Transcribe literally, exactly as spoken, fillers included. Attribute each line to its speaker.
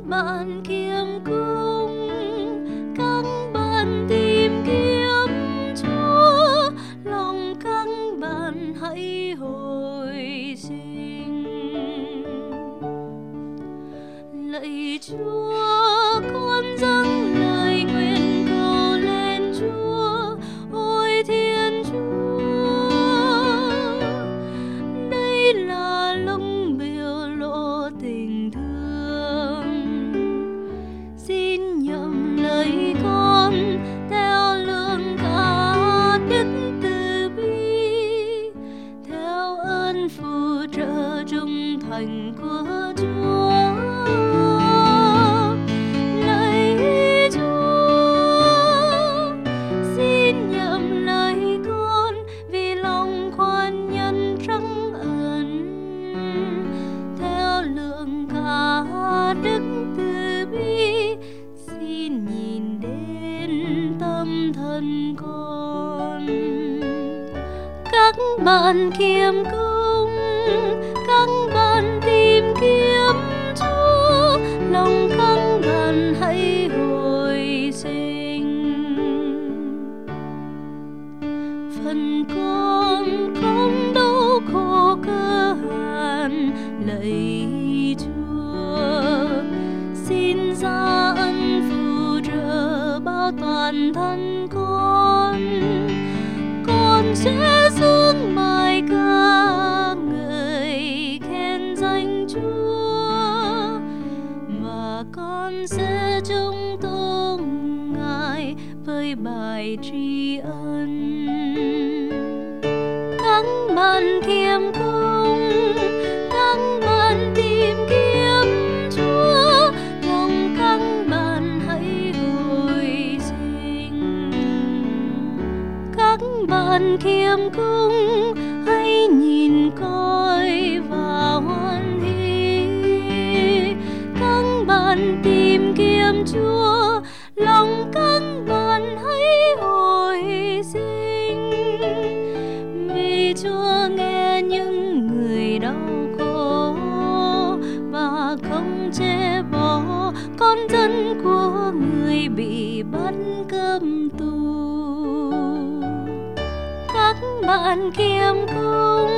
Speaker 1: bạn kiêm cung, các bạn tìm kiếm Chúa, lòng các bạn hãy hồi sinh. Lạy Chúa, con dâng lời nguyện cầu lên Chúa, ôi Thiên Chúa. Đây là lúc biểu lộ tình thương, xin nhậm lời con theo lương cả đức từ bi, theo ơn phù trợ trung thành của Chúa. Lạy Chúa, xin nhậm lời con vì lòng khoan nhân trắng ẩn, theo lượng cả đức từ bi, xin nhìn đến tâm thân con. Các bạn kiêm cung, các bạn tìm kiếm Chúa, lòng các bạn hãy hồi sinh. Phần con con đâu khổ cơ hàn, lạy Chúa, xin ra ân phù trợ bao toàn thân con. Con sẽ dương bài ca ngợi khen danh Chúa, và con sẽ chung tôn Ngài với bài tri ân. Các bạn kiêm cung, các bạn tìm kiếm Chúa, lòng các bạn hãy hồi sinh. Các bạn kiêm cung, hãy nhìn coi và hoan hỷ. Các bạn tìm kiếm Chúa, lòng các bạn hãy hồi sinh. Vì Chúa nghe những người đau khổ và không chê bỏ con dân của người bị bắt cấm tù. Các bạn kiêm cung,